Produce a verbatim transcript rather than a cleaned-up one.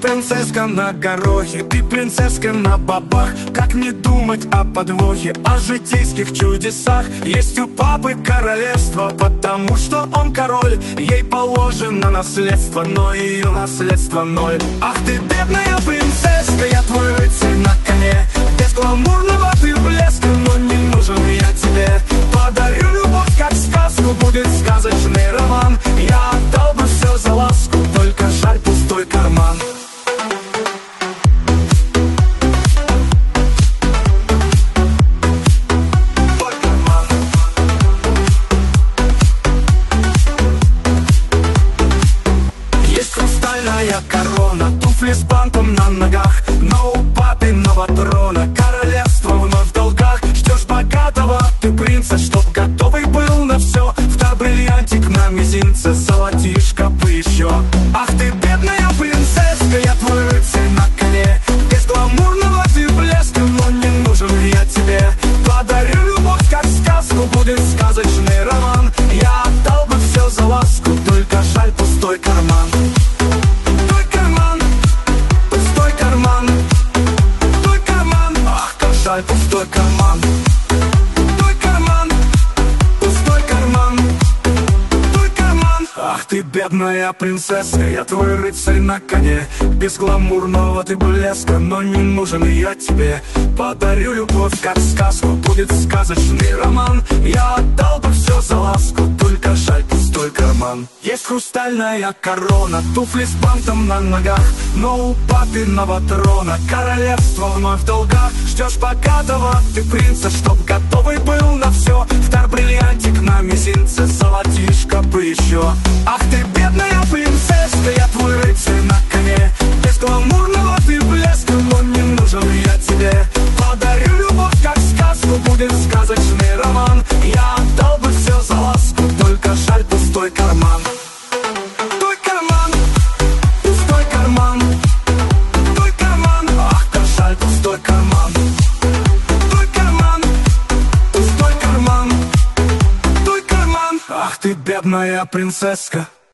принцесска на горохе, ты принцесска на бабах. Как не думать о подвохе, о житейских чудесах? Есть у папы королевство, потому что он король. Ей положено наследство, но ее наследство ноль. Ах ты, бедная принцесска, я твой рыцарь на коне. Без гламурного ты блеска, но не нужен я тебе. Подарю любовь, как сказку, будет сказочный роман. Я отдал бы все за ласку, только жаль пустой карман. Корона, туфли с бантом на ногах, но у папиного трона королевство вновь в долгах. Ждешь богатого ты принца, чтоб готовый был на все. Втор бриллиантик на мизинце, золотишко бы еще. Ах ты, бедная принцесска, я твой рыцарь на коне. Без гламурного ты блеска, но не нужен я тебе. Подарю любовь, как сказку, будет сказочный роман. Я отдал бы все за ласку, только жаль пустой карман. Пустой карман, пустой карман, пустой карман, пустой карман. Ах ты, бедная принцесска, я твой рыцарь на коне. Без гламурного ты блеска, но не нужен я тебе. Подарю любовь, как сказку, будет сказочный роман. Я отдал бы все за ласку, только жаль пустой карман. Есть хрустальная корона, туфли с бантом на ногах, но у папиного трона королевство вновь в долгах. Ждешь богатого ты принца, чтоб готовый был на все. Втор бриллиантик на мизинце, золотишко бы еще. Ах ты, бедная принцесска, я твой рыцарь на коне. Без гламурного ты блеска, но не нужен я тебе. Подарю любовь, как сказку, будет сказочный роман. Я отдал бы все за ласку, только жаль пустой карман. Пустой карман, пустой карман, пустой карман. Ах, как жаль пустой карман. Пустой карман, пустой карман, пустой карман. Ах ты, бедная принцесска.